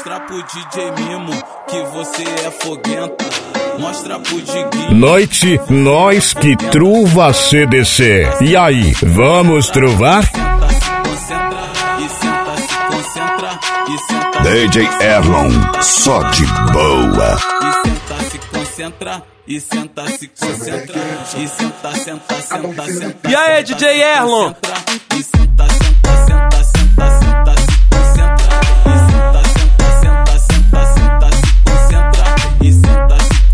Mostra pro DJ Mimo que você é foguenta. Mostra pro Diguinho. Noite, nós que truva CDC. E aí, vamos truvar? DJ Erlon, só de boa. E senta, se concentra. E senta, senta. E aí, DJ Erlon? E senta, se concentra. E senta, se concentra. E senta,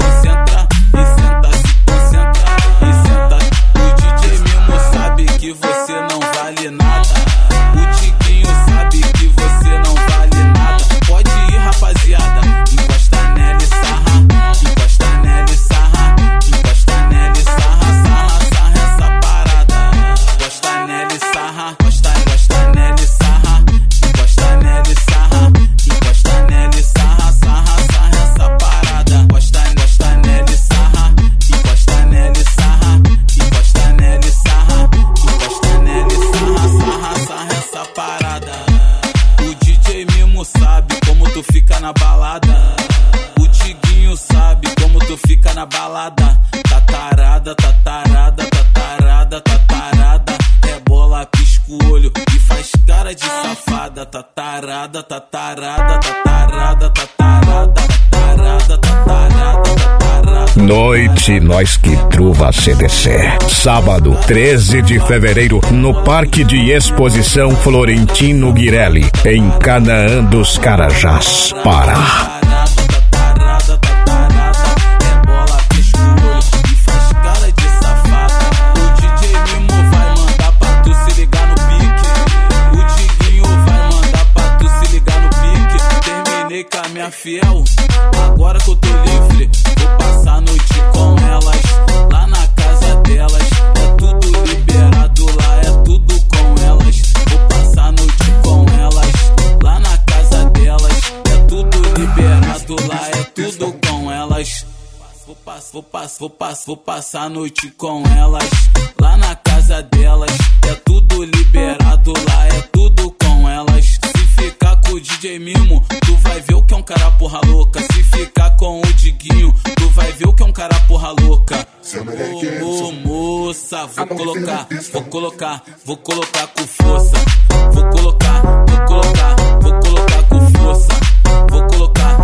se concentra. O DJ Mimo sabe que você não vale nada. O Diguinho sabe que você não vale nada. Pode ir, rapaziada. Encosta nela e sarra. Encosta nela e sarra. Encosta nela e sarra. Sarra essa parada. Encosta nela e sarra. Encosta nela e sarra. Encosta nela e sarra. Encosta nela e sarra. Sarra essa parada. Encosta nela e sarra. Encosta nela e sarra. Encosta nela e sarra. Encosta nela e sarra. Sarra essa parada. O DJ Mimo sabe como tu fica na balada. O Diguinho sabe como tu fica na balada. Tatarada, tatarada, tatarada, tatarada. Rebola, pisca o olho e faz cara de safada. Tatarada, tatarada, tatarada, tatarada, tatarada, tatarada, tatarada. Noite, nós que truva CDC. Sábado, 13 de fevereiro, no Parque de Exposição Florentino Guirelli, em Canaã dos Carajás, Pará. Minha fiel, agora que eu tô livre, vou passar a noite com elas, lá na casa delas, é tudo liberado lá, é tudo com elas, vou passar a noite com elas, lá na casa delas, é tudo liberado lá, é tudo com elas, vou passar a noite com elas, lá na casa delas, é tudo liberado lá, é tudo com elas. Se ficar com o DJ Mimo, tu vai ver o que é um cara porra louca. Se ficar com o Diguinho, tu vai ver o que é um cara porra louca. Ô moça, vou colocar com força. Vou colocar com força. Vou colocar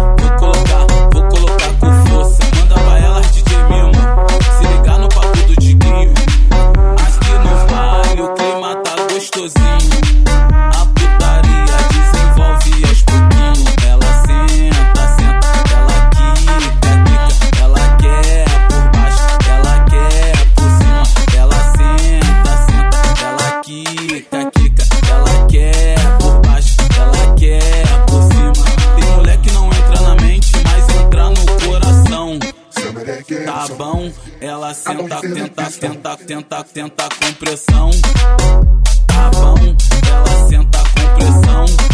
com força. Manda pra elas, DJ Mimo, se ligar no papo do Diguinho. Aqui no baile o clima tá gostosinho. A putaria desenvolve aos pouquinhos. Ela senta, ela quica, ela quer por baixo, ela quer por cima. Ela senta, ela quica, ela quer por baixo, ela quer por cima. Tem mulher que não entra na mente, mas entra no coração. Tá bom? Ela senta, tenta com pressão. Tá bom? Ela senta com pressão.